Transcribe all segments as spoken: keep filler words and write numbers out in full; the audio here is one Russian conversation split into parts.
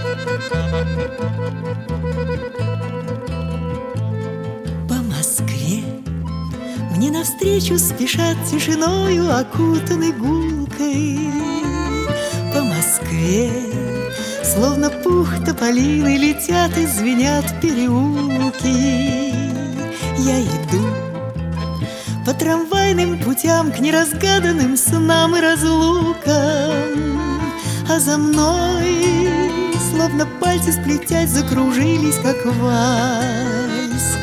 По Москве мне навстречу спешат тишиною окутанной гулкой. По Москве словно пух тополиный летят и звенят переулки. Я иду по трамвайным путям к неразгаданным снам и разлукам, а за мной, словно пальцы сплетясь, закружились, как вальс,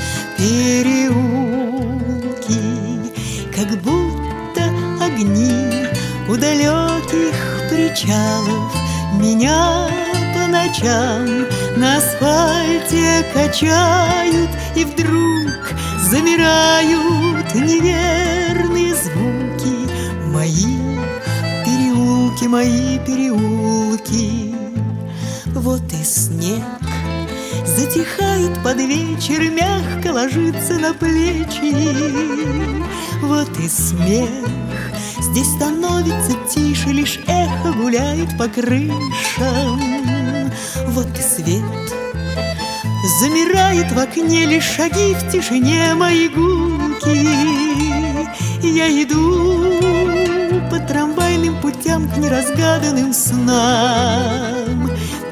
переулки, как будто огни у далеких причалов меня по ночам на асфальте качают, и вдруг замирают неверные звуки. Мои переулки, мои переулки. Вот и снег затихает под вечер, мягко ложится на плечи. Вот и смех здесь становится тише, лишь эхо гуляет по крышам. Вот и свет замирает в окне, лишь шаги в тишине мои гулки. Я иду по трамвайным путям к неразгаданным снам.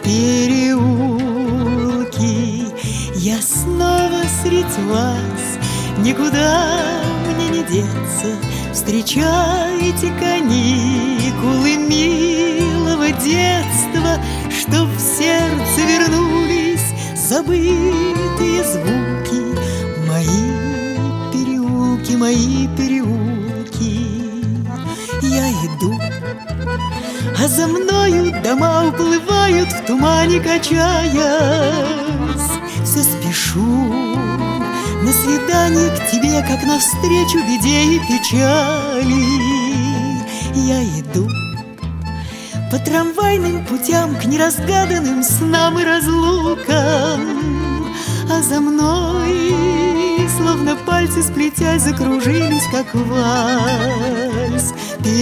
Переулки, я снова средь вас, никуда мне не деться. Встречайте каникулы милого детства, чтоб в сердце вернулись забытые звуки. Мои переулки, мои переулки. Я иду, а за мною дома уплывают в тумане, качаясь. Все спешу на свидание к тебе, как навстречу беде и печали. Я иду по трамвайным путям к неразгаданным снам и разлукам, а за мной, словно пальцы сплетясь, закружились, как вальс,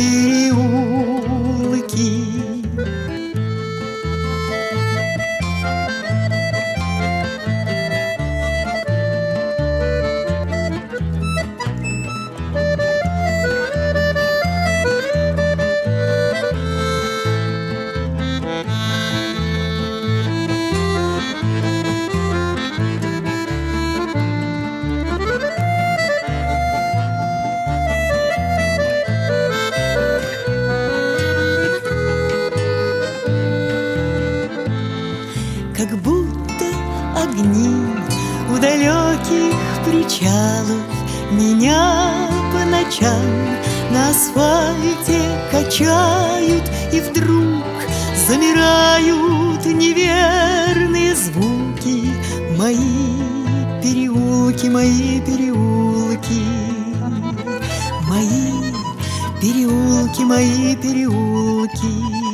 переулки. Как будто огни у далеких причалов меня по ночам на асфальте качают, и вдруг замирают неверные звуки. Мои переулки, мои переулки. Мои переулки, мои переулки.